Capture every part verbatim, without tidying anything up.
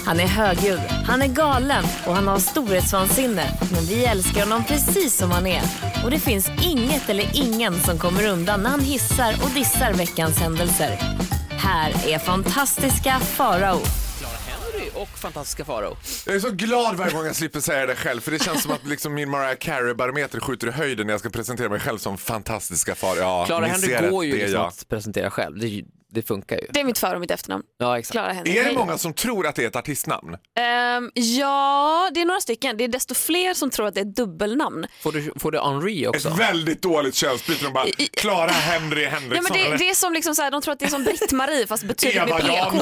Han är högljudd, han är galen och han har storhetsvansinne. Men vi älskar honom precis som han är. Och det finns inget eller ingen som kommer undan när han hissar och dissar veckans händelser. Här är fantastiska Farao. Och fantastiska Farao. Jag är så glad varje gång jag slipper säga det själv. För det känns som att liksom min Mariah Carey-barometer skjuter i höjden när jag ska presentera mig själv som fantastiska Farao. Ja, Clara Henry går ju det, liksom ja. att presentera själv. Det, det funkar ju. Det är mitt för- och mitt efternamn. Ja, exakt. Clara Henry. Är det många som tror att det är ett artistnamn? Um, ja, det är några stycken. Det är desto fler som tror att det är ett dubbelnamn. Får du, får du Henry också? Ett väldigt dåligt könsbyte. De bara, Clara Henry Henriksson. Ja, men det, det är som liksom så här, de tror att det är som Britt-Marie fast betydligt med P K.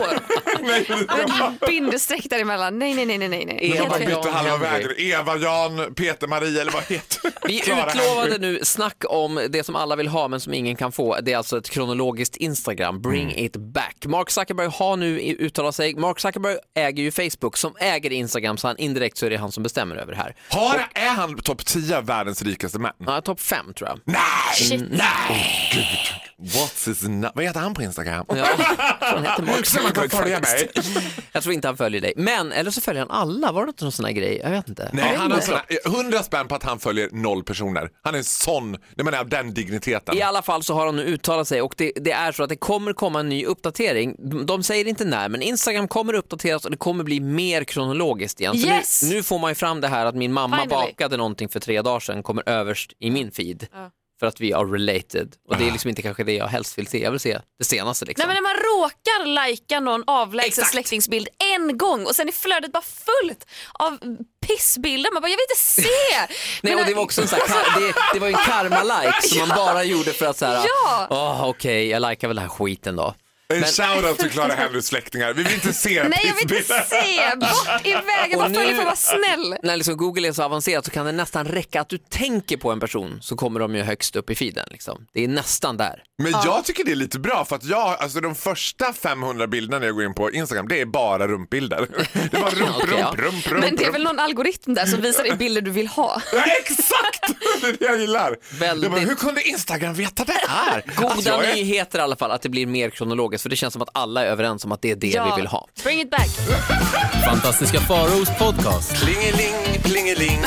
Med bindestreck däremellan. Nej, nej, nej, nej, nej. De Eva bara bytte Jan halva Henry. vägen. Eva, Jan, Peter, Marie eller vad heter Vi Clara utlovade Henry. nu snack om det som alla vill ha men som ingen kan få. Det är alltså ett kronologiskt Instagram. Bring Mm. it back. Mark Zuckerberg har nu uttalat sig. Mark Zuckerberg äger ju Facebook som äger Instagram, så han indirekt så är det han som bestämmer över det här. Har, är han topp tio av världens rikaste män? Ja, topp fem tror jag. Nej! Shit. Nej! Gud. What's his na- Vad heter han på Instagram? Ja, han heter Mark Så man kan Zuckerberg följa mig. faktiskt. Jag tror inte han följer dig. Men, eller så följer han alla. Var det inte någon sån här grej? Jag vet inte. Nej, Ja, han har men- såna, hundra spänn på att han följer noll personer. Han är en sån, det menar jag, den digniteten. I alla fall så har han nu uttalat sig och det, det är så att det kommer komma en ny uppdatering. De, de säger inte när, men Instagram kommer uppdateras och det kommer bli mer kronologiskt igen. Så Yes! nu, nu får man ju fram det här att min mamma Finally. bakade någonting för tre dagar sedan kommer överst i min feed. Ja. För att vi är related. Och det är liksom inte kanske det jag helst vill se. Jag vill se det senaste liksom. Nej, men när man råkar lajka någon avlägsen Exakt. släktingsbild en gång och sen är flödet bara fullt av pissbilder. Man bara, jag vill inte se! Nej, Men- och det var också en sån här, ka- det, det var ju en karma-like som man bara gjorde för att så här, Ja. åh okej, jag likar väl den här skiten då. En Men- shoutout till Clara Henrys släktingar. Vi vill inte se Nej, jag vill inte pissbilder. se! Bort i vägen, Och bara nu- följ för att vara snäll. När liksom Google är så avancerat så kan det nästan räcka att du tänker på en person så kommer de ju högst upp i feeden liksom. Det är nästan där. Men jag tycker det är lite bra för att jag, alltså de första femhundra bilderna när jag går in på Instagram, det är bara rumpbilder. Det var rump, Okej, ja. rump, rump, rump, Men det är rump. väl någon algoritm där som visar dig bilder du vill ha. Ja, exakt! Det är det jag gillar. Väldigt- Jag bara, hur kunde Instagram veta det här? Goda Att jag är- nyheter i alla fall, att det blir mer kronologiskt, för det känns som att alla är överens om att det är det Ja. vi vill ha. Bring it back. Fantastiska Faraos podcast. Plingeling, plingeling.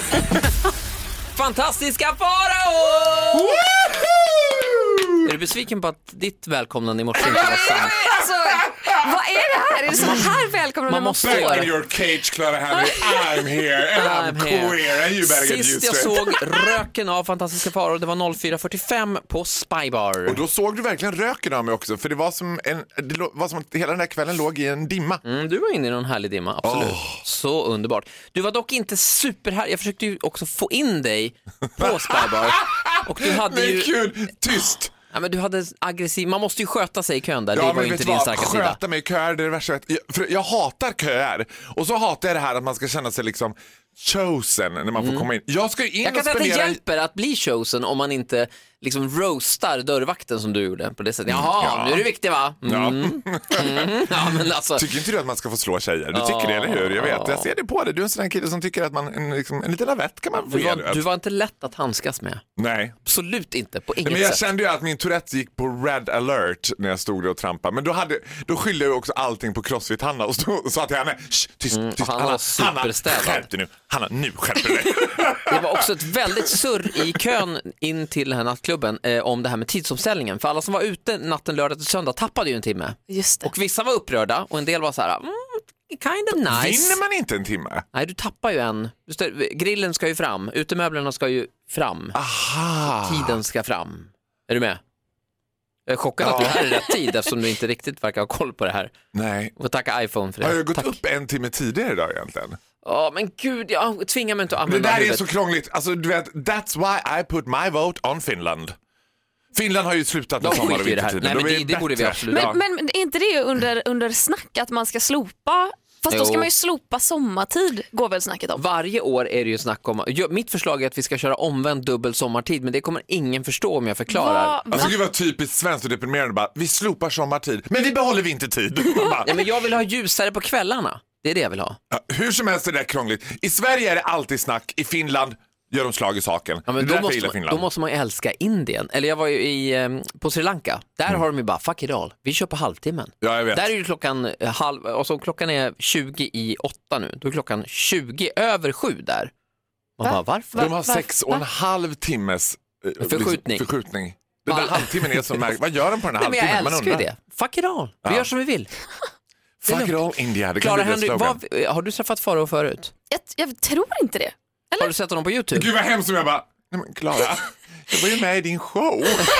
Fantastiska Farao! Är du besviken på att ditt välkomnande i morse inte var sant? Alltså, vad är det här? Är det så här välkomna Man man måste måste... Back in your cage, Clara Henry. I'm here and I'm, I'm here. queer and you better get Sist used jag to it. såg röken av Fantastiska Farao, det var fyra fyrtiofem på Spybar. Och då såg du verkligen röken av mig också, för det var som, en, det lå- var som att hela den här kvällen låg i en dimma. Mm, du var inne i någon härlig dimma, absolut. Så underbart. Du var dock inte super här. Jag försökte ju också få in dig på Spybar. Och du hade Nej, ju... kul! Tyst! Ja, men du hade aggressiv... Man måste ju sköta sig i kön där. Det Ja, var men ju vet inte du din vad? starka sida. Sköta mig i köer, det är det värsta jag vet. Jag, för jag hatar köer. Och så hatar jag det här att man ska känna sig liksom chosen när man får komma in. Jag ska ju in Jag kan och säga att det spendera... hjälper att bli chosen om man inte liksom roastar dörrvakten som du gjorde på det sättet. Jaha, Ja. nu är det viktigt va? Mm. Ja. Mm. Ja, men alltså... Tycker inte du att man ska få slå tjejer? Du tycker det, eller hur? Jag vet, jag ser det på dig. Du är en sån här kille som tycker att man, en, liksom, en liten lavett kan man få Du ge. var, du vet. du var inte lätt att handskas med. Nej. Absolut inte, på inget Men jag sätt. kände ju att min Tourette gick på red alert när jag stod där och trampade. Men då, hade, då skyllde jag också allting på Crossfit-Hanna och stod, sa till henne, Shh, tyst, Mm, och tyst, Hanna Hanna, var Hanna, superstädad. skärp dig nu. Hanna, nu skärper du dig. Det var också ett väldigt surr i kön in till den här nattklubben eh, om det här med tidsomställningen. För alla som var ute natten lördag till söndag tappade ju en timme. Just det. Och vissa var upprörda och en del var så här, mm, kind of nice. Vinner man inte en timme? Nej, du tappar ju en. Just det, grillen ska ju fram, utemöblerna ska ju fram. Aha. Tiden ska fram. Är du med? Jag är chockad Ja. att du är här i rätt tid eftersom du inte riktigt verkar ha koll på det här. Nej. Och tacka iPhone för det. Har jag gått Tack. upp en timme tidigare idag egentligen? Ja, men gud, jag tvingar mig inte att Det använda där är huvudet. så krångligt. Alltså, du vet, that's why I put my vote on Finland. Finland har ju slutat med De sommar och skiter i det här. vintertiden. Nej, men De är det- det borde vi bättre. absolut- Ja. Men, men är inte det under, under snack att man ska slopa? Fast då Jo. ska man ju slopa sommartid, går väl snacket om. Varje år är det ju snack om... Ja, mitt förslag är att vi ska köra omvänd dubbel sommartid, men det kommer ingen förstå om jag förklarar. Va? Alltså det var typiskt svenskt och deprimerande bara, vi slopar sommartid, men vi behåller vintertid. Man bara, Ja, men jag vill ha ljusare på kvällarna. Det är det jag vill ha. ja, hur som helst är det där krångligt. I Sverige är det alltid snack, i Finland, gör de slag i saken. Ja, men det är då, måste man, man, då måste man ju älska Indien. Eller jag var ju i, eh, på Sri Lanka. Där mm. har de ju bara, fuck it all. Vi kör på halvtimmen. Ja, jag vet. Där är ju klockan halv, alltså klockan är tjugo i åtta nu. Då är klockan tjugo över sju där. Man bara, varför? De har sex och en halv timmes eh, förskjutning. förskjutning. Den där halvtimmen är så märkligt. Vad gör de på den här Nej, halvtimmen? men jag älskar ju det. Fuck it all. Vi ja. gör som vi vill. Fuck it all India. Det Clara Henry, vad, har du träffat Farao förut? Jag, jag tror inte det. Eller? Har du sett honom på YouTube? Gud vad hemskt som jag bara, nej men Clara, jag var ju med i din show.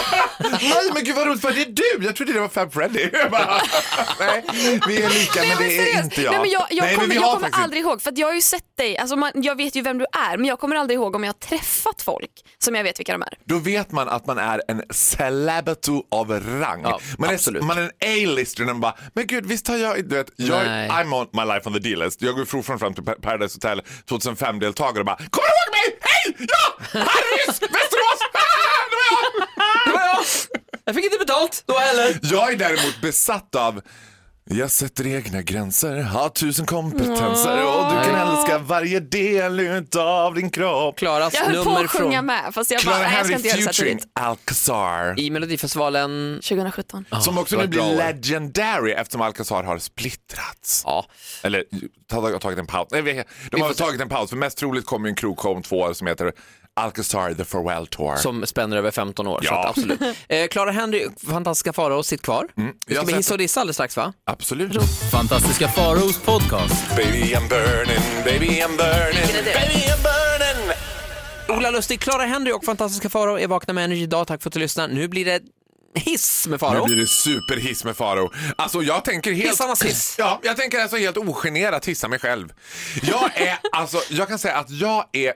Nej men gud vad roligt, för det är du. Jag trodde det var Fab Freddy. Jag bara, nej, vi är lika men, men det är inte jag. Nej, men jag, jag nej, kommer, men jag kommer faktiskt... aldrig ihåg, för att jag har ju sett dig, alltså man, jag vet ju vem du är, men jag kommer aldrig ihåg om jag har träffat folk som jag vet vilka de är. Då vet man att man är en celebrity av rang. Ja, man, är, man är en A-lister och man bara, men gud visst har jag, du vet, jag, I'm on my life on the D-list. Jag går från fram till Paradise Hotel tjugohundrafem-deltagare och bara, kommer du ihåg mig? Hej! Ja! Harrys! Västerås! Ah, det var jag! Det var jag! Jag fick inte betalt då heller. Jag är däremot besatt av jag sätter egna gränser, har tusen kompetenser mm. och du kan älska varje del av din kropp. Klaras jag höll nummer på att sjunga från... med, fast jag Clara bara, nej, jag ska inte göra featuring Alcazar i Melodifestivalen tjugohundrasjutton. Som också nu blir legendary eftersom Alcazar har splittrats. Ja. Eller har tagit en paus. Nej, de har tagit en paus, för mest troligt kommer en krog om två år som heter Alcazar The Farewell Tour. Som spänner över femton år. Ja. Så att, absolut. Eh, Clara Henry, fantastiska Farao, sitt kvar. Mm. Vi ska vi hissa och dissa alldeles strax, va? Absolut. Fantastiska Faraos podcast. Baby I'm burning, baby I'm burning, baby I'm burning. Ola Lustig, Clara Henry och fantastiska Farao är vakna med Energy idag. Tack för att du lyssnar. Nu blir det hiss med Farao. Nu blir det superhiss med Farao. Alltså jag tänker helt... Hissarnas hiss. Ja, jag tänker alltså helt ogenerat hissa mig själv. Jag är, alltså, jag kan säga att jag är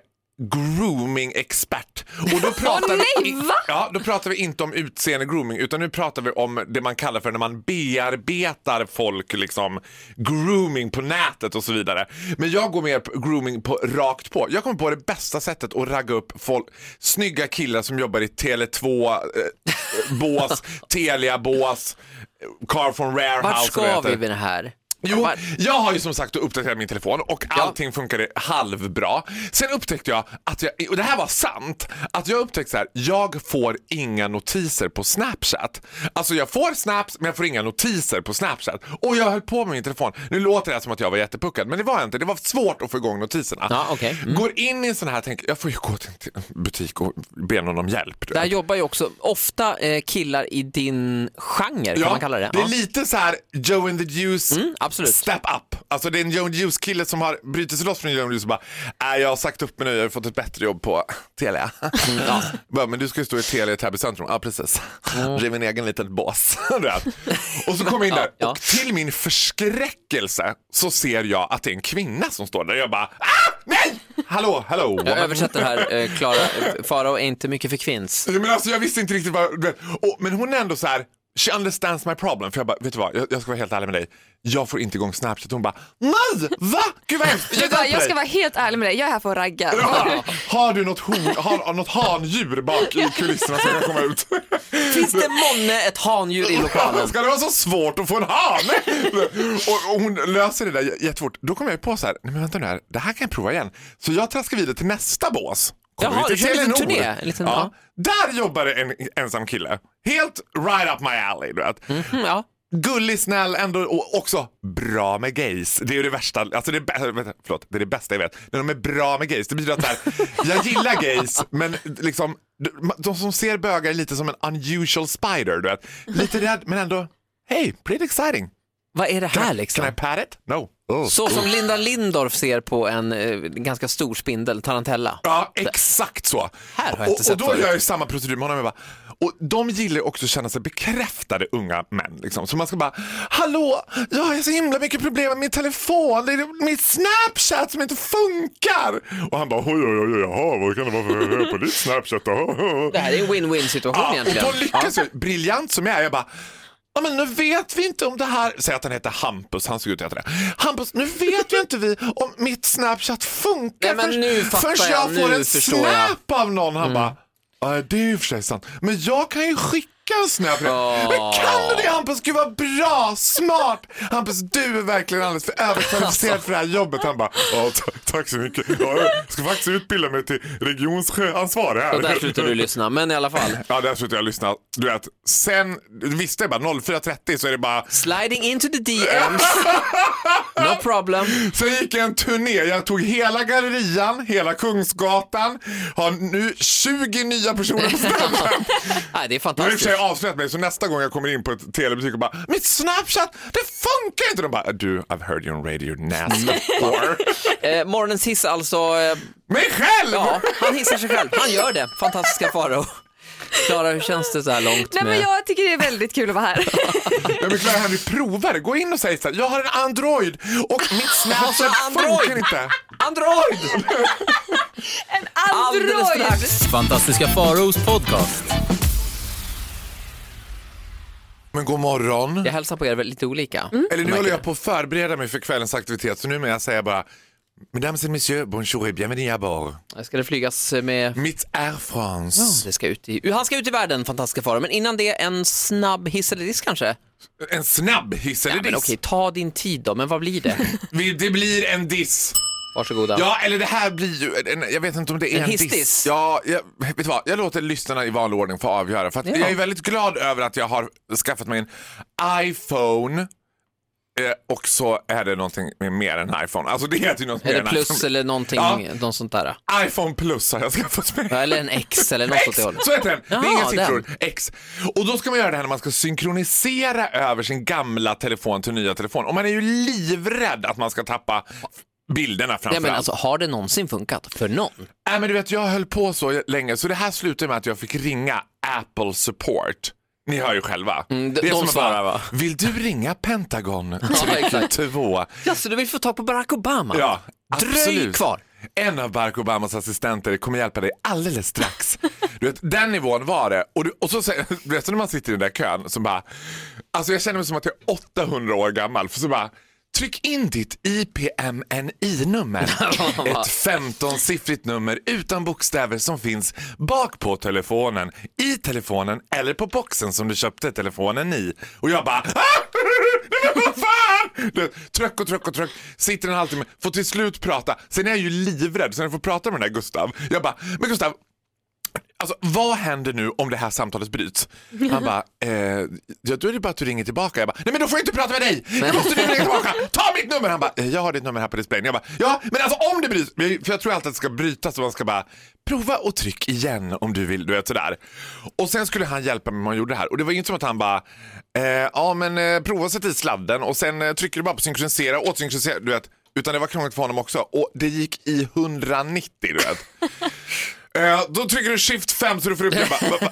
grooming-expert. Och då pratar, oh, nej, vi, va? ja, då pratar vi inte om utseende grooming, utan nu pratar vi om det man kallar för när man bearbetar folk, liksom grooming på nätet och så vidare. Men jag går mer på grooming på rakt på. Jag kommer på det bästa sättet att ragga upp folk, snygga killar som jobbar i Tele två eh, bås, Telia bås, Car from Warehouse. Vart ska vi med det här? Jo, jag har ju som sagt uppdaterat min telefon och allting ja. funkade halvbra. Sen upptäckte jag att jag, och det här var sant, att jag upptäckte så här, jag får inga notiser på Snapchat. Alltså jag får snaps men jag får inga notiser på Snapchat. Och jag höll på med min telefon. Nu låter det som att jag var jättepuckad, men det var jag inte. Det var svårt att få igång notiserna. Ja, okay. mm. Går in i en sån här, tänker jag får ju gå till en butik och be någon om hjälp. Där jobbar ju också ofta eh, killar i din genre, kan ja, man kalla det. Det är ja. lite så här Joe and the Juice. Mm, absolut. Step up. Alltså det är en Joe and the Juice-kille som har bryter sig loss från Joe and the Juice och bara, äh, jag har sagt upp mig nu, jag har fått ett bättre jobb på Telia. Mm, ja. Bara, men du ska ju stå i Telia i Täby centrum. Ja, precis. Mm. Det är min egen liten bås. Och så kommer jag in där, ja, ja. och till min förskräckelse så ser jag att det är en kvinna som står där. Jag bara, ah, nej! Hallå, hallå. Jag översätter här, Clara. Eh, Farao är inte mycket för kvinns. Men alltså jag visste inte riktigt vad, och, men hon är ändå så här, she understands my problem. För jag bara, vet du vad, jag, jag ska vara helt ärlig med dig. Jag får inte igång Snapchat. Hon bara, nej, va? Gud vad hemskt. Jag, bara, jag ska vara helt ärlig med dig, jag är här för att ragga. Ja. Har du något, hon, har, något handjur bak i kulisserna som kan komma ut? Finns det månne ett handjur i lokalen? Ska det vara så svårt att få en hane? och, och hon löser det där jättefort. Då kommer jag på så här, nej men vänta nu här, det här kan jag prova igen. Så jag traskar vidare till nästa bås. Jaha, du kör en liten turné. Liten, ja. Där jobbar det en ensam kille. Helt right up my alley, du vet. Mm-hmm, ja. Gullig, snäll, ändå, och också bra med gays. Det är ju det värsta, alltså det, förlåt, det är det bästa jag vet. När de är bra med gays, det betyder att här, jag gillar gays, men liksom de som ser bögar är lite som en unusual spider, du vet. Lite rädd, men ändå, hey, pretty exciting. Vad är det här can I, liksom? Can I pat it? No. Oh. Så som Linda Lindorff ser på en eh, ganska stor spindel, tarantella. Ja, exakt så. Här har jag inte och, sett och då förut. gör jag samma procedur med honom. Bara, och de gillar också att känna sig bekräftade unga män. Liksom. Så man ska bara, hallå, jag har så himla mycket problem med min telefon. Det är mitt Snapchat som inte funkar. Och han bara, oj, oj, oj, jaha, vad kan det vara för på ditt Snapchat? Det här är en win-win situation ja, egentligen. Och då lyckas ja. jag, briljant som jag är, jag bara, ja, men nu vet vi inte om det här. Säg att han heter Hampus, han såg ut att heta det. Hampus, nu vet ju inte vi om mitt Snapchat funkar. Nej, men nu fattar först jag, jag får nu en snap jag. av någon. Han mm. bara, ja, det är ju för sig sant. Men jag kan ju skicka Stackarn Snap. Oh. Men kan du det, Hampus? Gud vad bra, smart. Hampus, du är verkligen alldeles för överkvalificerad för det här jobbet. Han bara, oh, t- tack så mycket. Jag ska faktiskt utbilda mig till regionsansvarig här. Och där slutar du lyssna, men i alla fall. Ja, där slutar jag lyssna. Du vet, sen, visste jag bara noll fyra trettio så är det bara... Sliding into the D Ms. No problem. Sen gick jag en turné. Jag tog hela gallerian, hela Kungsgatan. Har nu tjugo nya personer på ställen. Nej, det är fantastiskt. Nu har jag i och för sig avslöjat mig, så nästa gång jag kommer in på ett telebutik och bara, mitt Snapchat, det funkar inte. De bara, du, I've heard you on radio nasty. eh, morgonens hiss alltså... Eh, mig själv! Ja, han hissar sig själv. Han gör det. Fantastiska Farao. Klara, hur känns det så här långt? Nej, med... men jag tycker det är väldigt kul att vara här. Jag vill Klara, här vi provar. Gå in och säg så här, jag har en Android och mitt Snapchat funkar inte. Android! En Android! Fantastiska Faraos podcast. Men god morgon. Jag hälsar på er lite olika. Mm. Eller nu håller jag på att förbereda mig för kvällens aktivitet, så nu med jag säger bara, mesdames et messieurs, bonjour et bienvenue à bord. Ska det flygas med... Mitt Air France. Ja, det ska ut i... Han ska ut i världen, fantastiska Farao. Men innan det, en snabb hiss eller diss kanske? En snabb hiss eller ja, diss? Men okej, ta din tid då. Men vad blir det? Det blir en diss. Varsågoda. Ja, eller det här blir ju en, jag vet inte om det är en, en diss. Ja, jag, vet du vad? Jag låter lyssnarna i vanlig ordning få avgöra. För att ja. Jag är väldigt glad över att jag har skaffat mig en iPhone. Eh, och så är det någonting med mer än iPhone. Alltså det heter ju något är mer det plus eller någonting, ja. Något sånt där? iPhone plus har jag skaffat mig. Ja, eller en X eller något X, sånt där hållet. Så heter den. Jaha, det är inga siffror. Den. X. Och då ska man göra det här när man ska synkronisera över sin gamla telefon till nya telefon. Och man är ju livrädd att man ska tappa bilderna framförallt. Ja, men alltså, har det någonsin funkat för någon? Nej, men du vet, jag höll på så länge. Så det här slutade med att jag fick ringa Apple Support. Ni hör ju själva. Mm, de, det är de som svarar, bara, va? vill du ringa Pentagon? Ja, två. Ja, så du vill få tag på Barack Obama? Ja, dröj absolut. Kvar. En av Barack Obamas assistenter kommer hjälpa dig alldeles strax. Du vet, den nivån var det. Och, du, och så säger du vet, när man sitter i den där kön som bara, alltså jag känner mig som att jag är åttahundra år gammal. För så bara, tryck in ditt I P M N I-nummer. Ett femton-siffrigt nummer utan bokstäver som finns bak på telefonen, i telefonen eller på boxen som du köpte telefonen i. Och jag bara, ah! Men vad fan! Tryck och tryck och tryck. Sitter en halvtimme, får till slut prata. Sen är jag ju livrädd, så när jag får prata med den där Gustav. Jag bara, men Gustav, alltså, vad händer nu om det här samtalet bryts? Han bara, eh, ja, då är det bara att du ringer tillbaka. Jag bara, nej men då får jag inte prata med dig. Jag måste du ringa tillbaka. Ta mitt nummer. Han bara, jag har ditt nummer här på displayen. Jag bara, ja men alltså om det bryts, för jag tror alltid att det ska brytas så man ska bara prova och tryck igen om du vill, du vet sådär. Och sen skulle han hjälpa mig med man gjorde det här. Och det var inte som att han bara, eh, ja men eh, prova sätta i sladden och sen eh, trycker du bara på synkronisera, återsynkronisera, du vet. Utan det var krångligt för honom också. Och det gick i hundranittio, du vet. Uh, då trycker du shift fem så du får upp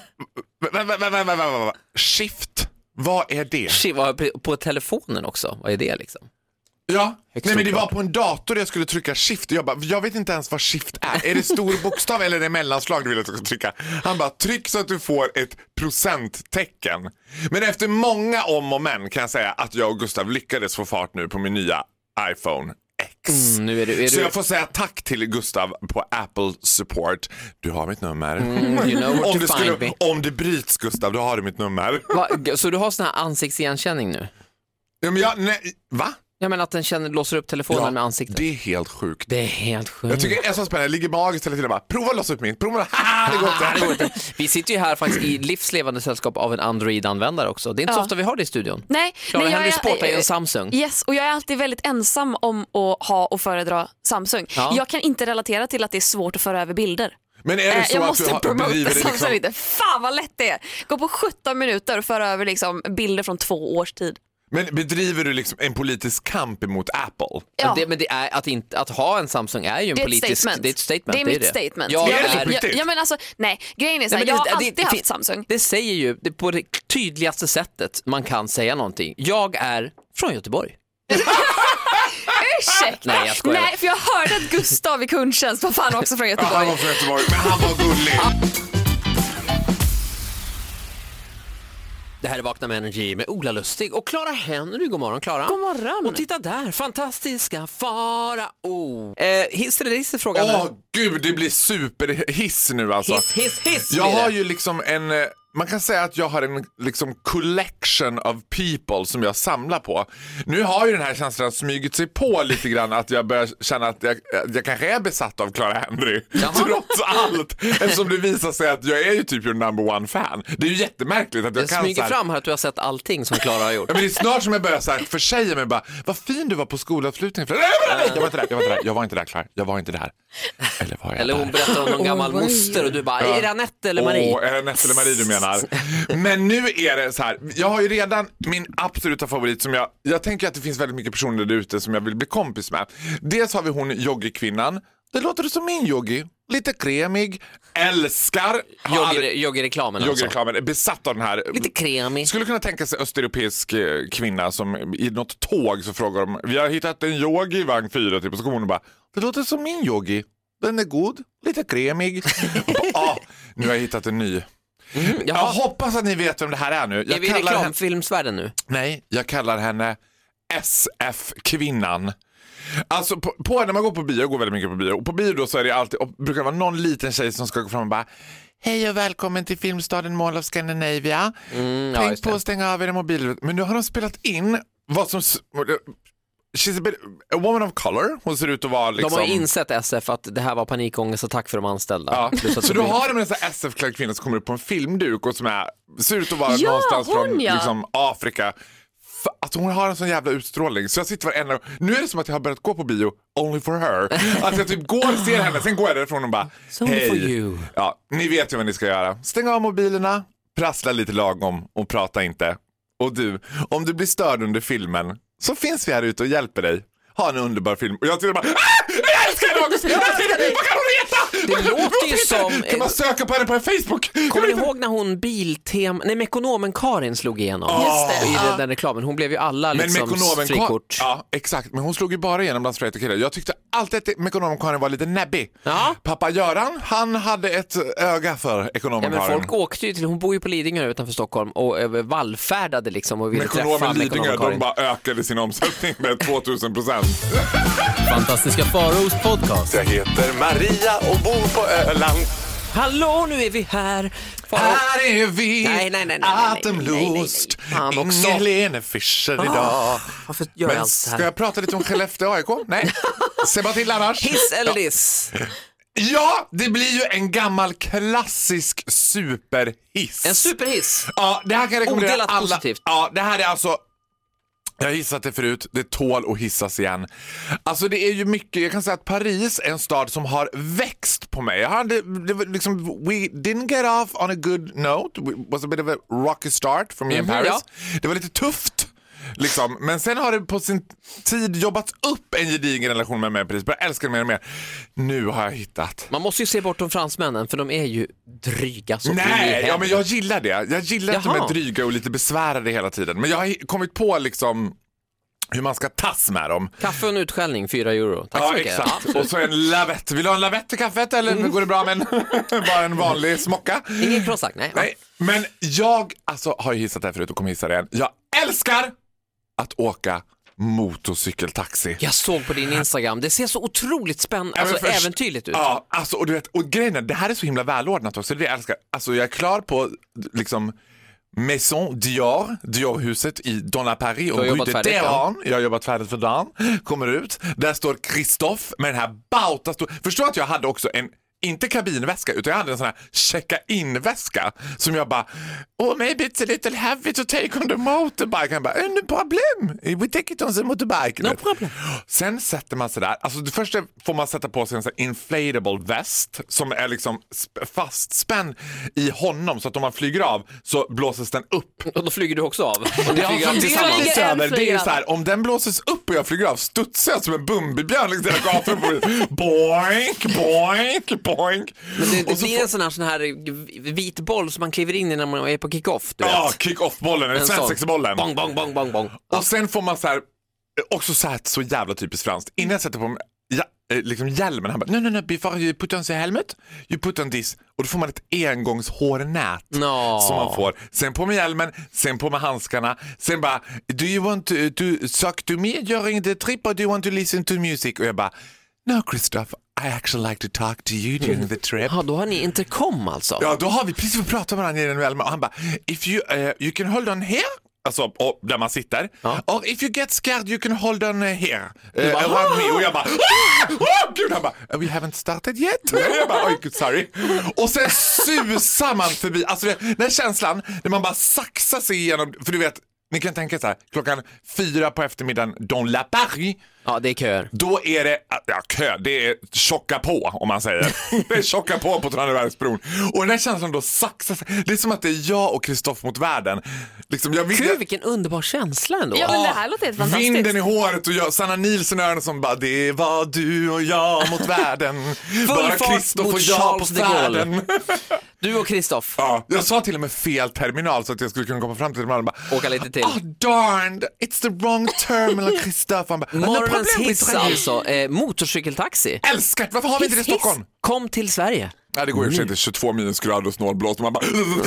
det. Shift, vad är det? Shift, på telefonen också, vad är det liksom? Ja, nej men det var på en dator jag skulle trycka shift. Jag bara, jag vet inte ens vad shift är. Är det stor bokstav eller är det mellanslag du vill att jag ska trycka? Han bara, tryck så att du får ett procenttecken. Men efter många om och men kan jag säga att jag och Gustav lyckades få fart nu på min nya iPhone X. Mm, nu är du, är så du... jag får säga tack till Gustav på Apple Support. Du har mitt nummer. Mm, you know om, det skulle, om det bryts, Gustav, då har du mitt nummer. Va? Så du har sån här ansiktsigenkänning nu? Ja, men jag, nej, va? Ja, men att den känner, låser upp telefonen ja, med ansiktet. Det är helt sjukt. Det är helt sjukt. Jag tycker det är så spännande. Jag ligger magiskt hela tiden bara, prova att låsa upp min. Prova, haha, det går inte. det går inte. Vi sitter ju här faktiskt i livslevande sällskap av en Android-användare också. Det är inte ja. Så ofta vi har det i studion. Nej, Klara, men jag Henry är, sportar ju en Samsung. Yes, och jag är alltid väldigt ensam om att ha och föredra Samsung. Ja. Jag kan inte relatera till att det är svårt att föra över bilder. Men är det så jag att måste du har, promota bedriver det Samsung liksom... lite. Fan vad lätt det är. Gå på sjutton minuter och föra över liksom bilder från två års tid. Men bedriver du liksom en politisk kamp emot Apple? Ja. Det, men det är att, inte, att ha en Samsung är ju en det är politisk... Statement. Det är ett statement. Det är, det är mitt det. statement. Ja, jag, är det är, jag, jag men alltså, nej, grejen är så här, nej, jag har det, alltid det, haft det, Samsung. Det säger ju det på det tydligaste sättet man kan säga någonting. Jag är från Göteborg. Ursäkta. Nej, jag skojar. Nej, för jag hörde att Gustav i kundtjänst var fan också från Göteborg. Ja, han var från Göteborg, men han var gullig. Det här är Vakna med Energy med Ola Lustig och Clara Henry. God morgon, Clara. God morgon. Och titta där, fantastiska Farao. Eh, hiss eller diss är frågan. Åh, gud, det blir superhiss nu alltså. Hiss, hiss, hiss. Jag har ju liksom en man kan säga att jag har en liksom collection of people som jag samlar på. Nu har ju den här känslan smygit sig på lite grann att jag börjar känna att jag, jag kanske är besatt av Clara Henry. Trots allt. Eftersom det visar sig att jag är ju typ your number one fan. Det är ju jättemärkligt att jag det kan smyger här, fram här att du har sett allting som Clara har gjort. Ja, men det är snart som jag börjar så här försäga mig bara, vad fin du var på skolavslutningen. Nej, nej, nej, jag var inte där, jag var inte där, jag var inte där, Clara. Jag var inte där. Eller var jag Eller hon där? berättar om någon gammal oh, moster och du bara, är det Anette eller Marie? Åh, är det Anette eller Marie du menar? Men nu är det så här, jag har ju redan min absoluta favorit som jag, jag tänker att det finns väldigt mycket personer där ute som jag vill bli kompis med. Dels har vi hon yoggikvinnan. Det låter som min yogi. Lite kremig. Älskar. Yogi-reklamen alltså. Yogi-reklamen. Är besatt av den här. Lite kremig. Skulle kunna tänka sig östeuropeisk kvinna som i något tåg så frågar de, vi har hittat en yogi i vagn fyra typ. Och så kommer hon bara, det låter som min yogi. Den är god. Lite kremig. ah, nu har jag hittat en ny. Mm, jag hoppas att ni vet vem det här är nu. Jag är vi i reklamfilmsvärlden nu? Nej, jag kallar henne S F-kvinnan. Alltså på, på, när man går på bio, jag går väldigt mycket på bio. Och på bio då så är det alltid, och brukar det vara någon liten tjej som ska gå fram och bara, hej och välkommen till filmstaden Mall of Scandinavia. Mm, ja, tänk på att stänga av era mobiler. Men nu har de spelat in vad som... She's a, bit, a woman of color. Hon ser ut att vara liksom... De har insett S F att det här var panikångest och tack för de anställda. Ja. Så då har de en sån här S F-klädd kvinna som kommer upp på en filmduk och som är, ser ut att vara ja, någonstans hon, från ja. liksom, Afrika. Alltså hon har en sån jävla utstrålning. Så jag sitter varenda... Nu är det som att jag har börjat gå på bio only for her. Att jag typ går och ser henne, sen går jag därifrån och bara hej. Ja, ni vet ju vad ni ska göra. Stäng av mobilerna, prassla lite lagom och prata inte. Och du, om du blir störd under filmen så finns vi här ute och hjälper dig. Ha en underbar film. Och jag tycker bara, ah! Jag älskar henne August! Jag älskar henne! Vad kan hon veta? Det låter ju som... Kan man söka på henne på Facebook? Kommer ni ihåg när hon Biltema... Nej, Mekonomen Karin slog igenom. Oh. Just det. I den, den reklamen. Hon blev ju alla liksom frikort. Ja, exakt. Men hon slog ju bara igenom bland straighta killar. Jag tyckte alltid att Mekonomen Karin var lite näbbig. Ja. Pappa Göran, han hade ett öga för Ekonomen ja, Karin. Men folk åkte ju till... Hon bor ju på Lidingö utanför Stockholm och över vallfärdade liksom och ville träffa Mekonomen Lidingö, Karin. De bara ökade sin omsättning med tvåtusen procent. Fantastiska Faros podcast. Jag heter Maria och bor på Öland. Hallå, nu är vi här. Faro. Här är vi. Nej, nej, nej, nej, Atemlust. Ingen Helene Fischer idag. Ah, varför gör Men jag ska jag prata lite om Skellefteå A I K? Nej. Se bara till annars. Hiss eller diss? Ja. Ja, det blir ju en gammal klassisk superhiss. En superhiss? Ja, det här kan jag rekommendera Odelat alla. Positivt. Ja, det här är alltså... Jag har hissat det förut, det tål att hissas igen. Alltså det är ju mycket, jag kan säga att Paris är en stad som har växt på mig. Jag hade, det var liksom, we didn't get off on a good note. It was a bit of a rocky start for me mm-hmm, in Paris. Ja. Det var lite tufft. Liksom. Men sen har det på sin tid jobbats upp en gedigen relation med mig i Paris. Jag älskar det mer och mer. Nu har jag hittat. Man måste ju se bortom fransmännen för de är ju dryga så. Nej, ja, men jag gillar det. Jag gillar att de är dryga och lite besvärade hela tiden. Men jag har kommit på liksom hur man ska tas med dem. Kaffe och en utskällning, fyra euro. Tack ja, så mycket. Exakt. Ja, och så en lavett. Vill du ha en lavett till kaffet eller mm. går det bra med en, bara en vanlig smocka? Ingen crossack, nej. nej. Men jag alltså, har ju hissat det här förut och kommer hissa det igen. Jag älskar att åka motorcykeltaxi. Jag såg på din Instagram. Det ser så otroligt spännande, alltså först, äventyrligt ut. Ja, alltså, och du vet, och grejen, det här är så himla välordnat också. Det jag älskar. Alltså jag är klar på liksom Maison Dior, Dior-huset i Donna Paris och Rue de Terran. Jag har jobbat färdigt för dagen. Kommer ut. Där står Christophe med den här bauta stor... Förstår att jag hade också en inte kabinväska utan jag hade en sån här checka-in-väska som jag bara, oh maybe it's a little heavy to take on the motorbike. Han bara, no problem, we take it on the motorbike. No problem. Sen sätter man sig där, alltså det första får man sätta på sig en sån här inflatable väst som är liksom fastspänd i honom så att om man flyger av så blåses den upp. Och då flyger du också av. Ja, det, är över. Det är så här, om den blåses upp och jag flyger av studsar jag som en bumbibjörn liksom hela gatan. Boink, boink, boink. Men det, det och så blir en sån här, sån här vit boll som man kliver in i när man är på kick-off. Ja, kick-off-bollen, den svensexbollen. Bong, bong, bong, bong, bong. Och sen får man så här, också så här så jävla typiskt franskt. Innan jag sätter på mig ja, liksom hjälmen, han bara, no, no, no, before you put on the helmet, you put on this. Och då får man ett engångshårnät no. som man får. Sen på med hjälmen, sen på med handskarna. Sen bara, do you want to, to talk to me during the trip or do you want to listen to music? Och jag bara, no Christoph, I actually like to talk to you during the trip. Ja, då har ni intercom alltså. Ja, då har vi precis fått prata med varandra i den väl. Och han bara, if you, uh, you can hold on here. Alltså, och, där man sitter. Ja. Och if you get scared you can hold on here. Uh, bara, around me. Och jag bara, ah! Oh, Gud, han bara, we haven't started yet. Jag bara, oj gud, sorry. Och sen susar man förbi. Alltså den känslan, när man bara saxar sig igenom, för du vet, ni kan tänka så här, klockan fyra på eftermiddagen, dans la Paris. Ja, det är köer. Då är det, ja kö, det är tjocka på om man säger. Det är tjocka på på Tranebergsbron. Och den här känslan då saxas, det är som att det är jag och Kristoffer mot världen. Liksom, jag vill, Gud, vilken underbar känsla ändå. Ja, men det här låter helt fantastiskt. Vinden i håret och jag, Sanna Nilsson är som bara, det var du och jag mot världen. Bara Kristoffer och jag på färden. Du och Kristoff. Ja, jag sa till och med fel terminal så att jag skulle kunna komma fram till dem och bara, åka lite till. Oh darned, it's the wrong terminal, Kristoffer. Morgonens hiss alltså, eh, motorcykeltaxi. Älskar, varför har vi inte det i Stockholm? Kom till Sverige. Ja, det går ju mm. inte tjugotvå minusgrader och snålblåst. Man bara...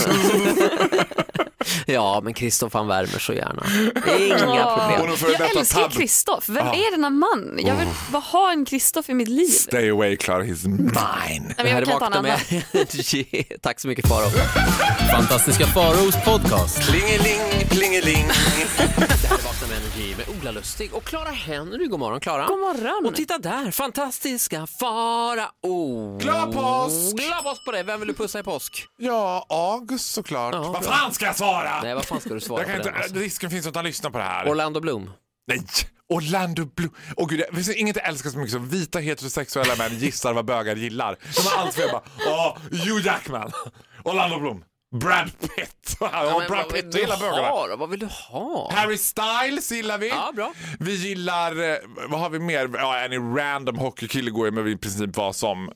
Ja, men Kristoff han värmer så gärna. Det är inga problem. Jag älskar Kristoff. Vem ah. är denna man? Jag vill bara ha en Kristoff i mitt liv. Stay away, Clara, he's mine. Nej, jag kan ta med. Tack så mycket, Faro. Fantastiska Faros podcast. Klingeling, klingeling. Det här är Vakna med Energy med Ola Lustig och Clara Henry. God morgon, Clara. God morgon. Och titta där, fantastiska Farao. Glad påsk. Glad påsk på dig. Vem vill du pussa i påsk? Ja, August såklart. Ja, vad fan ska jag svara? Nej, vad fan ska du svara jag kan på inte, den, alltså? Risken finns att han lyssnar på det här. Orlando Bloom. Nej, Orlando Bloom. Åh gud, det finns inget jag älskar så mycket som vita heterosexuella män gissar vad bögar gillar. De har allt för jag bara, åh, Hugh Jackman, Orlando Bloom, Brad Pitt. Ja, men, Brad Pitt gillar bögarna. Vad vill du ha? Harry Styles gillar vi. Ja, bra. Vi gillar, vad har vi mer? Ja, en random hockeykille går ju med i princip vad som.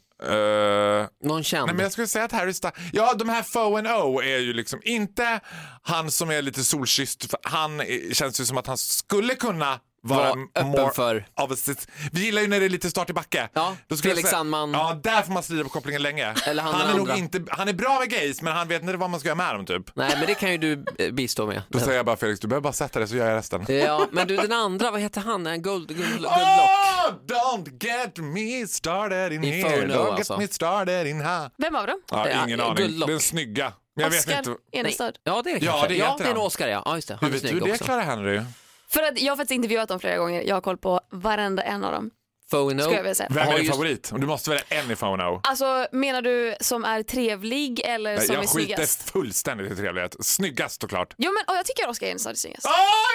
Uh, Någon känd? Nej, men jag skulle säga att Harry Styles, ja, de här Foe and O är ju liksom inte han som är lite solkysst. Han är, känns ju som att han skulle kunna vara Var öppen för. Av ett, vi gillar ju när det är lite start i backe. Ja, då skulle Felix säga, Sandman. Ja, där får man strida på kopplingen länge. Eller han, han är andra. nog inte, han är bra med gays, men han vet inte vad man ska göra med dem typ. Nej, men det kan ju du bistå med. Då säger jag bara, Felix, du behöver bara sätta det så gör jag resten. Ja, men du, den andra, vad heter han? En guld, guld, guldlock. Oh, don't get me started in I here. Fono, Don't alltså. get me started in here. Vem av dem? Ja, Ja, ingen aning. Guldlock. Den snygga. Men jag Oscar vet inte. Enestad. Ja, det är det Ja, kanske. det är ja, inte det är en han. Oscar, ja. Ja, just det. Han Hur är vet du snygg det, också. Clara Henry? För att jag har faktiskt intervjuat dem flera gånger. Jag har koll på varenda en av dem. Fono. Ska jag väl säga. Vem är Ja, din just- favorit? Och du måste välja en i Fono. Alltså, menar du som är trevlig eller som är Jag skiter snyggast? fullständigt i trevlighet. Snyggast såklart. Jo, men oh, jag tycker Oscar Enestad är snyggast.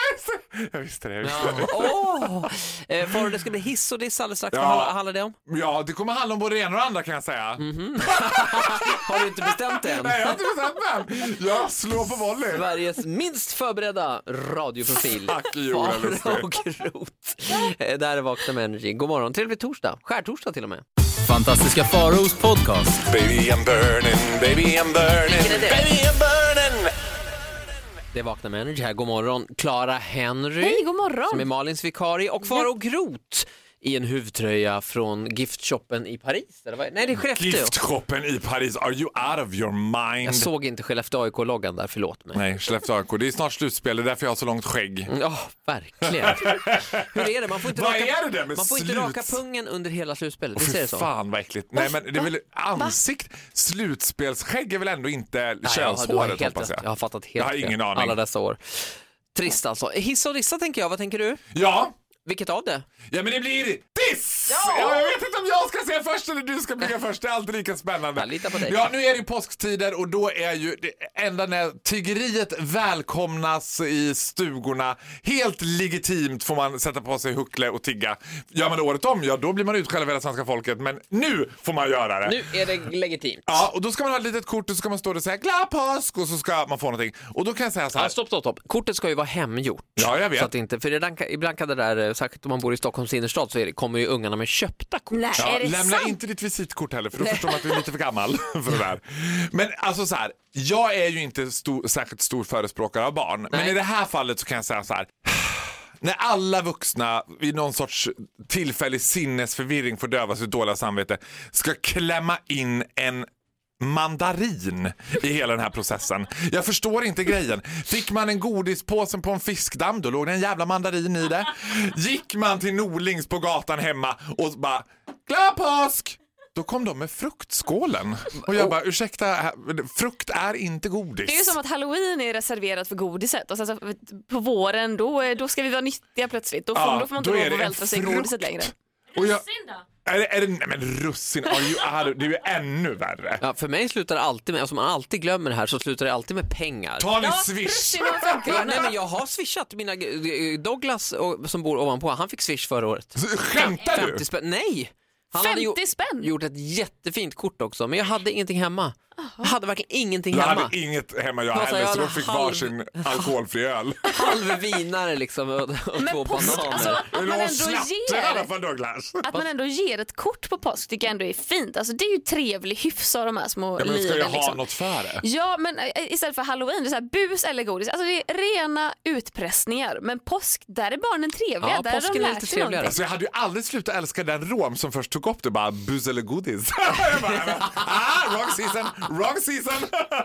Oh, jag visste det. Jag visste det. Ja. Åh! Eh, Faro, det ska bli hiss och diss alldeles strax. Ja. Vad handlar- handlar det om? Ja, det kommer handla om både det ena och det andra kan jag säga. Mm. Har du inte bestämt det än? Nej, jag har inte bestämt mig. Jag slår på volley. Sveriges minst förberedda radioprofil. Tack, Jonas Faro och Rot. Eh, Där är Vakna med Energy. God morgon. Trevlig torsdag. Skärtorsdag till och med. Fantastiska Faros podcast. Baby I'm burning, baby I'm burning, Vilken är det? baby I'm burning. Det är Vakna med Energy här. God morgon. Clara Henry. Hej, god morgon. Som är Malins vikarie. Och Faro Grot i en huvudtröja från giftshoppen i Paris. Eller vad? Nej, det är Skellefteå. Giftshoppen i Paris, are you out of your mind? Jag såg inte Skellefteå A I K-loggan där, förlåt mig. Nej, Skellefteå A I K. Det är snart slutspel, det är därför jag har så långt skägg. Ja, verkligen. Hur är det? Man får inte Vad raka, är det där med man får inte slut? raka pungen under hela slutspelet. Åh, Visst är fy det så? fan vad äckligt. Nej, men det är väl ansikt. Slutspelsskägg är väl ändå inte Nej, jag har- könshåret, du har helt hoppas rätt. jag. Jag har fattat helt Jag har fel. ingen aning. Alla dessa år. Trist alltså. Hissa och dissa tänker jag. Vad tänker du? Ja. Vilket av det? Ja, men det blir diss! Ja. Jag vet inte om jag ska säga först eller du ska blicka först. Det är alltid lika spännande. Jag litar på dig. Ja, nu är det ju påsktider och då är ju det enda när tiggeriet välkomnas i stugorna. Helt legitimt får man sätta på sig huckle och tigga. Gör man det året om, ja då blir man utskälld av hela svenska folket. Men nu får man göra det. Nu är det legitimt. Ja, och då ska man ha ett litet kort och så ska man stå och säga glad påsk och så ska man få någonting. Och då kan jag säga så här. Ja, stopp, stopp, stopp. Kortet ska ju vara hemgjort. Ja, jag vet. Så att inte, för ibland, ibland kan det där, särskilt om man bor i Stockholms innerstad, så är det, kommer ju ungarna med köpta kort. Nej, Ja, är det lämna sant? inte ditt visitkort heller, för då förstår man att du är lite för gammal för det där. Men alltså så här, jag är ju inte stor, särskilt stor förespråkare av barn. Men Nej. i det här fallet så kan jag säga så här. När alla vuxna vid någon sorts tillfällig sinnesförvirring får döva sitt dåliga samvete ska klämma in en mandarin i hela den här processen. Jag förstår inte grejen. Fick man en godispåse på en fiskdamm, då låg det en jävla mandarin i det. Gick man till Norlings på gatan hemma och bara glad påsk! Då kom de med fruktskålen. Och jag bara, ursäkta, frukt är inte godis. Det är ju som att Halloween är reserverat för godiset. Och sen så på våren, då, då ska vi vara nyttiga plötsligt. Då får, Ja, då får man inte då är lov det att en vältra sig i frukt. godiset längre. Och jag, Russin då? är det, är det, nej men russin, are you, are, det är ju ännu värre. Ja, för mig slutar det alltid med, alltså man alltid glömmer det här, så slutar det alltid med pengar. Ta en Ja, swish. russin och femtio Ja, kronor. nej, men jag har swishat mina Douglas och, som bor ovanpå, han fick swish förra året. Skämtar du? femtio spänn. Nej! Han hade femtio gjort, spänn? gjort ett jättefint kort också, men jag hade ingenting hemma. Jag hade verkligen ingenting Jag hemma. hade inget hemma jag Alltså, heller, jag så de hade fick halv- varsin alkoholfri öl. Halv vinare liksom och, och Men två påsk, bananer. alltså, att Vill du man ha ändå slatter i alla ger fall, Douglas? att man ändå ger ett kort på påsk tycker jag ändå är fint. Alltså det är ju trevlig hyfs av de här små Ja, men ska liven jag ha liksom. något för det? Ja, men istället för Halloween, det är så här bus eller godis. Alltså det är rena utpressningar. Men påsk, där är barnen trevliga. Ja, där har de påsken är lärt lite sig trevligare. någonting. Alltså jag hade ju aldrig slutat älska den rom som först tog upp det, bara bus eller godis. Jag bara, ah, wrong season, wrong season.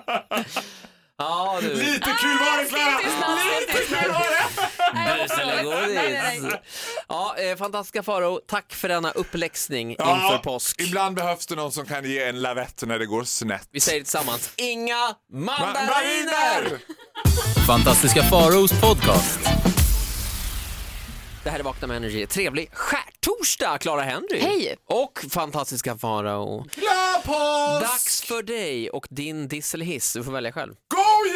Ja, du. Lite kul var det, Clara! Lite kul var det! Bus eller godis. Nej, nej, nej. Ja, eh, fantastiska Faro, tack för denna uppläxning inför påsk. Ibland behövs det någon som kan ge en lavett när det går snett. Vi säger det tillsammans, inga mandariner! Mandariner! Fantastiska Faros podcast. Det här är Vakna med Energy. Trevlig skärtorsdag, Clara Henry. Hej. Och fantastiska Farao. Glad påsk! Dags för dig och din diss eller hiss. Du får välja själv. God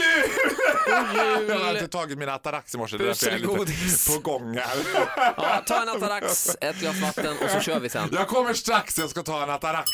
jul! Jag har inte tagit mina Atarax i morse, det är Bus därför jag är eller lite godis? på gång här. Ja, ta en Atarax, ett glas vatten och så kör vi sen. Jag kommer strax, jag ska ta en Atarax.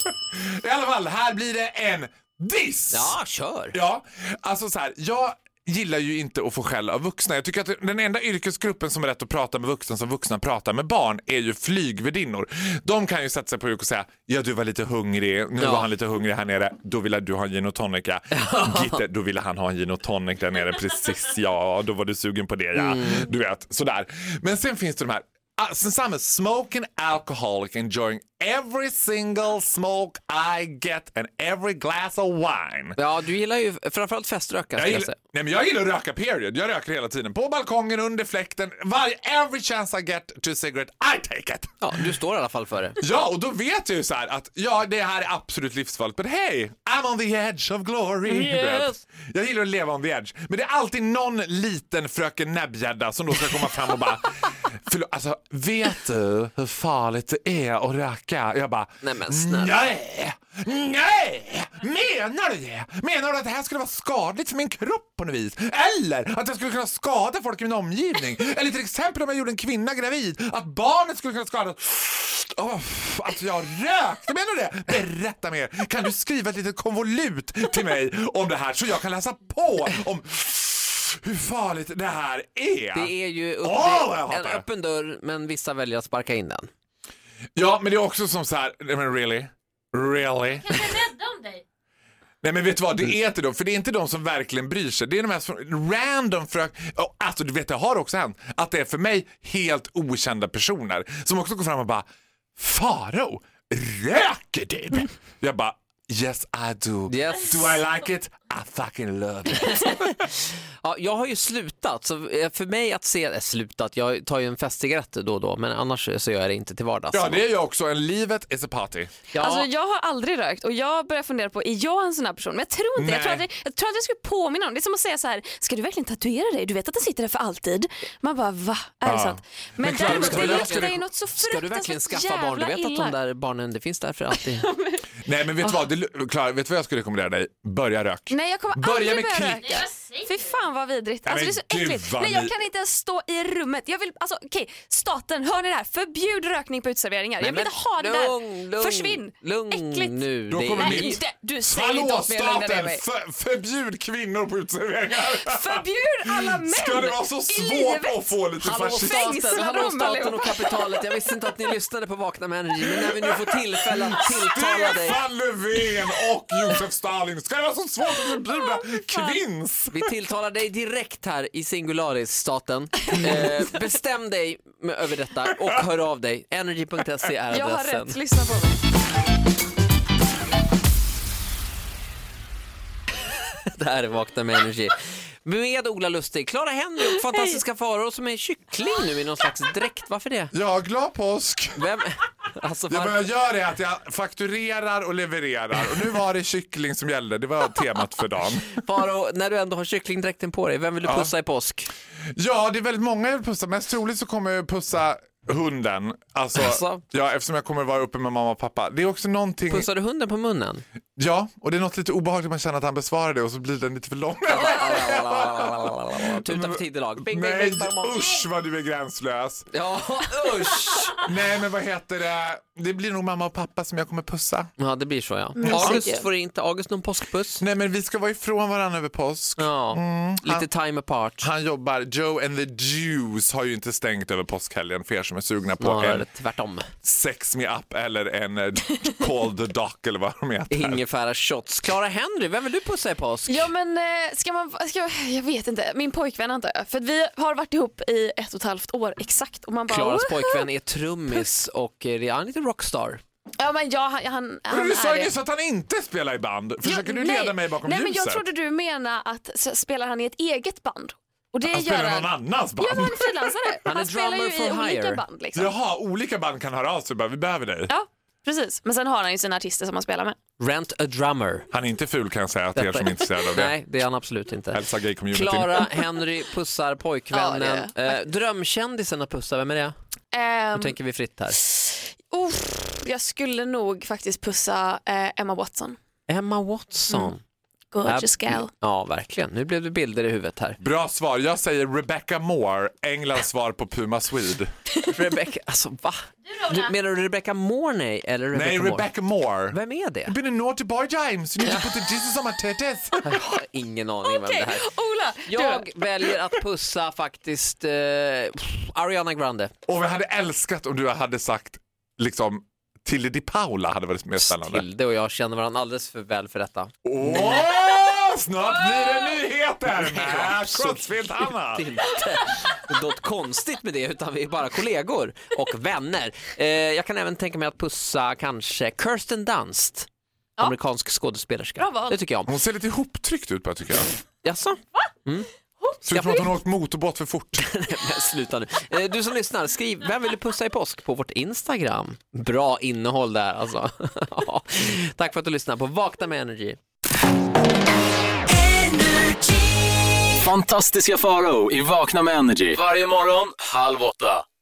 I alla fall, här blir det en diss! Ja, kör. Ja, alltså så här, jag gillar ju inte att få skäll av vuxna. Jag tycker att den enda yrkesgruppen som är rätt att prata med vuxna som vuxna pratar med barn är ju flygvärdinnor. De kan ju sätta sig på huk och säga, ja du var lite hungrig, nu Ja. var han lite hungrig här nere, då ville du ha en gin och tonic. Ja. Gitte, då ville han ha en gin och tonic där nere, precis, ja, då var du sugen på det, ja. Mm. Du vet, sådär. Men sen finns det de här, ah, sen samma smoking alcoholic enjoying every single smoke I get and every glass of wine. Ja, du gillar ju framförallt feströka, Jag ska jag gillar, säga. nej men jag gillar att röka, period. Jag röker hela tiden. På balkongen, under fläkten. Varje, every chance I get to a cigarette, I take it. Ja, du står i alla fall för det. Ja, och då vet jag ju så här att ja, det här är absolut livsfarligt. Men hey, I'm on the edge of glory. Yes. Jag gillar att leva on the edge. Men det är alltid någon liten fröken näbbgädda som då ska komma fram och bara förlåt, alltså, vet du hur farligt det är att röka? Jag bara, Nej, men snälla. nej, nej, menar du det? Menar du att det här skulle vara skadligt för min kropp på något vis? Eller att jag skulle kunna skada folk i min omgivning? Eller till exempel om jag gjorde en kvinna gravid, att barnet skulle kunna skada. Oh, alltså jag rökte, menar du det? Berätta mer. Kan du skriva ett litet konvolut till mig om det här så jag kan läsa på om hur farligt det här är? Det är ju upp, Åh, vad jag en hatar det. öppen dörr, men vissa väljer att sparka in den. Ja, men det är också som så här, men really? Really? Jag är rädd om dig. Nej, men vet du vad, det är inte de, för det är inte de som verkligen bryr sig. Det är de här som random frök... Oh, alltså du vet, det har också hänt att det är för mig helt okända personer som också går fram och bara, Faro, röker du? Jag bara, yes I do. Yes. Do I like it? I fucking love it. Ja, jag har ju slutat, så för mig att se, äh, slutat, jag tar ju en festcigarett då och då, men annars så gör jag det inte till vardags. Ja, det är jag också. En livet is a party. Ja, Alltså jag har aldrig rökt och jag börjar fundera på, är jag en sån här person? Men jag tror inte, jag tror, att Nej. jag, jag tror att jag skulle påminna om. Det är som att säga så här, ska du verkligen tatuera dig? Du vet att den sitter där för alltid. Man bara, va? Är det Ja. sant? Men, Men Clara, däremot, ska det du- luktar ska du- ju något så ska du verkligen fruktansvärt skaffa barn? Du vet jävla att de illa. där barnen, det finns där för alltid. Nej, men vet du vad? Det, Clara, vet du vad jag skulle rekommendera dig? Börja rök. Nej, jag kommer Börja aldrig med börja klick. röka. Fy fan vad vidrigt. Alltså, men det är så gud, äckligt. vad Nej, jag ni- kan inte ens stå i rummet. Jag vill, alltså okej, staten, hör ni det här? Förbjud rökning på uteserveringar. Jag vill Nej, inte men ha det lugn, där. lugn, Försvinn. Lugn Äckligt. nu. Då Det är- kommer Nej, min- inte. Du säger inte Hallå åt mig att lugna ner staten, mig. för, förbjud kvinnor på uteserveringar. Förbjud alla män Ska det vara så i svårt livet? att få lite Hallå fascism? staten, Fängsla hallå dem staten allihopa. och kapitalet. Jag visste inte att ni lyssnade på Vakna med Energy, men när vi nu får tillfälle att tilltala dig. Stefan Löfven och Josef Stalin. Ska det vara så svårt att förbjuda kvinns? Vi tilltalar dig direkt här i Singularis, staten. Eh, bestäm dig med, över detta och hör av dig. Energy punkt se är Jag har adressen. rätt, lyssna på mig. Det här är Vakna med Energy. Med Ola Lustig, Clara Henry och fantastiska Farao som är kyckling nu i någon slags dräkt. Varför det? Ja, glad påsk. Vem, Alltså, Det vad jag gör är att jag fakturerar och levererar. Och nu var det kyckling som gällde. Det var temat för dagen. Faro, när du ändå har kycklingdräkten på dig, vem vill du pussa Ja. i påsk? Ja, det är väldigt många jag vill pussa. Mest troligt så kommer jag pussa hunden. Alltså, Alltså? Ja, eftersom jag kommer vara uppe med mamma och pappa. Det är också någonting... Pussar du hunden på munnen? Ja, och det är något lite obehagligt man känner att han besvarar det och så blir den lite för lång. Tuta för tidelag. Bing, bing, Nej, bing, bang, bang. usch vad du är gränslös. Ja, usch! Nej, men vad heter det? Det blir nog mamma och pappa som jag kommer pussa. Ja, det blir så, ja. Mm. August får inte. August någon påskpuss? Nej, men vi ska vara ifrån varandra över påsk. Ja, Mm, lite han, time apart. han jobbar, Joe and the Jews har ju inte stängt över påskhelgen för er som är sugna på Ja, en eller tvärtom. Sex Me Up eller en eh, Call the Doc eller vad de heter. Ingefära shots. Clara Henry, vem vill du pussa i påsk? Ja men eh, ska man, ska, jag vet inte, min pojkvän antar jag. För att vi har varit ihop i ett och ett halvt år exakt. Och man bara, Klaras "Woho!" pojkvän är trummis och är han lite rockstar. Ja men ja, han, han, Men han du sa är ju det. så att han inte spelar i band. Försöker Jo, du leda mig bakom nej, ljuset? men jag trodde du menar att s- spelar han i ett eget band. Och det Han gör spelar han. någon annans band. Ja, men han är frilansare. Han är Han spelar drummer ju for i olika hire. band liksom. Jaha, olika band kan höra av sig bara, vi behöver dig. Ja, precis. Men sen har han ju sina artister som han spelar med. Rent a drummer. Han är inte ful kan jag säga till er Detta- som är intresserade av det. Nej, det är han absolut inte. Hälsa gay-communityn. Clara Henry pussar pojkvännen. Ja, eh, drömkändisen att pussa, vem är det? Um, Nu tänker vi fritt här. jag skulle nog faktiskt pussa eh, Emma Watson. Emma Watson. Mm. Gorgeous gal. Ja, verkligen. Nu blev det bilder i huvudet här. Bra svar, jag säger Rebecca Moore, Englands svar på Puma Swede. Rebecca, alltså va? Du, menar du Rebecca Morney eller Rebecca Nej, Moore? Rebecca Moore. Vem är det? You've been a naughty boy, James. You need to put the Jesus on my titties. Jag har ingen aning vem Okej, det här är. Ola. Jag väljer att pussa faktiskt eh, Ariana Grande. Och vi hade älskat om du hade sagt liksom Tilly Di Paula hade varit mer spännande. Tilde och jag känner varandra alldeles för väl för detta. Åh, snart blir det nyheter med Kroppsfyllt Hanna. Inte något konstigt med det, utan vi är bara kollegor och vänner. Eh, jag kan även tänka mig att pussa kanske Kirsten Dunst. Ja. Amerikansk skådespelerska. Bra val. Det tycker jag om. Hon ser lite ihoptryckt ut bara tycker jag. Jaså? Ser ut som att hon har åkt motorbåt för fort. Men sluta nu. Eh, Du som lyssnar, skriv vem vill du pussa i påsk på vårt Instagram. Bra innehåll där alltså. Ja. Tack för att du lyssnar på Vakna med Energy. Fantastiska Faro i Vakna med Energy. Varje morgon, halv åtta.